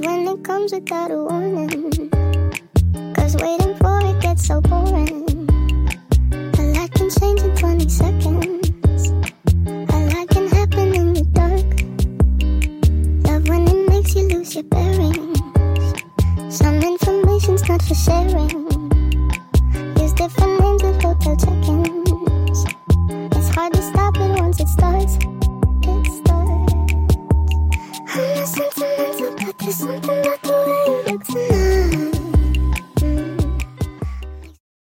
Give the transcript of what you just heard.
when it comes without a warning. Cause waiting for it gets so boring. A lot can change in 20 seconds.